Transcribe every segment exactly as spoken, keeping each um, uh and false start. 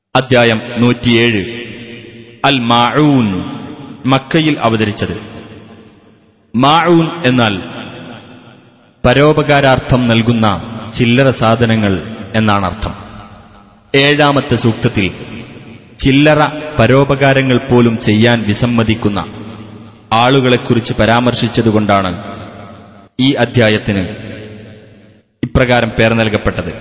അദ്ധ്യായം നൂറ്റിയേഴ്. അൽ മാഊൻ, മക്കയിൽ അവതരിച്ചത്. മാഊൻ എന്നാൽ പരോപകാരാർത്ഥം നൽകുന്ന ചില്ലറ സാധനങ്ങൾ എന്നാണ് അർത്ഥം. ഏഴാമത്തെ സൂക്തത്തിൽ ചില്ലറ പരോപകാരങ്ങൾ പോലും ചെയ്യാൻ വിസമ്മതിക്കുന്ന ആളുകളെക്കുറിച്ച് പരാമർശിച്ചതുകൊണ്ടാണ് ഈ അദ്ധ്യായത്തിന് ഇപ്രകാരം പേർ നൽകപ്പെട്ടത്.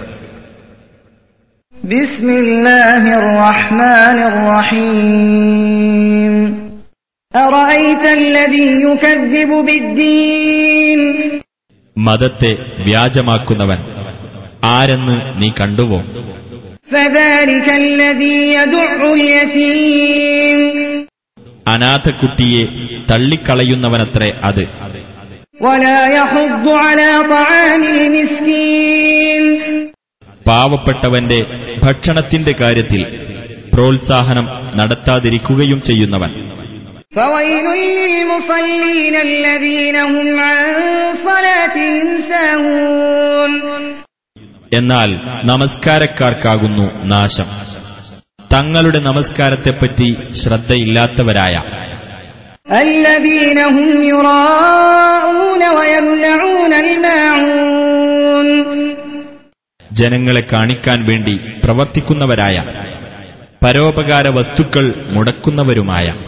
ബിസ്മില്ലാഹിർ റഹ്മാനിർ റഹീം. അറഅയ്തല്ലദീ യുകദ്ദിബു ബിദ്ദീൻ. മതത്തെ വ്യാജമാക്കുന്നവൻ ആരെന്ന് നീ കണ്ടുവോ? ഫദാലികല്ലദീ യദുഉൽ യതീം. അനാഥക്കുട്ടിയെ തള്ളിക്കളയുന്നവനത്രേ അത്. വലാ യഹുദ്ദു അലാ തആമിൽ മിസ്കീൻ. പാവപ്പെട്ടവന്റെ ഭക്ഷണത്തിന്റെ കാര്യത്തിൽ പ്രോത്സാഹനം നടത്താതിരിക്കുകയും ചെയ്യുന്നവൻ. ഫവൈലുൽ ലിൽമുസല്ലീന അല്ലദീന ഹും അൻ സ്വലാത്തിഹിം സാഹൂൻ. എന്നാൽ നമസ്കാരക്കാർക്കാകുന്നു നാശം, തങ്ങളുടെ നമസ്കാരത്തെപ്പറ്റി ശ്രദ്ധയില്ലാത്തവരായ. അല്ലദീന ഹും യുറാഊന വയംനഊനൽ മാഊൻ. ജനങ്ങളെ കാണിക്കാൻ വേണ്ടി പ്രവർത്തിക്കുന്നവരായ, പരോപകാര വസ്തുക്കൾ മുടക്കുന്നവരുമായ.